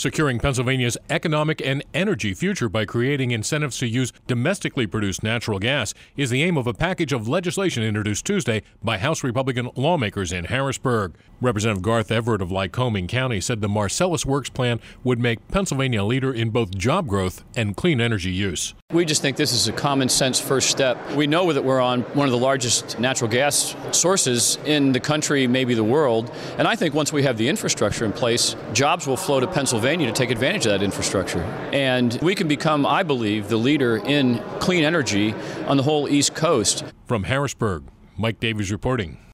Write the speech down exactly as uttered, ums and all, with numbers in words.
Securing Pennsylvania's economic and energy future by creating incentives to use domestically produced natural gas is the aim of a package of legislation introduced Tuesday by House Republican lawmakers in Harrisburg. Representative Garth Everett of Lycoming County said the Marcellus Works plan would make Pennsylvania a leader in both job growth and clean energy use. We just think this is a common sense first step. We know that we're on one of the largest natural gas sources in the country, maybe the world. And I think once we have the infrastructure in place, jobs will flow to Pennsylvania to take advantage of that infrastructure. And we can become, I believe, the leader in clean energy on the whole East Coast. From Harrisburg, Mike Davies reporting.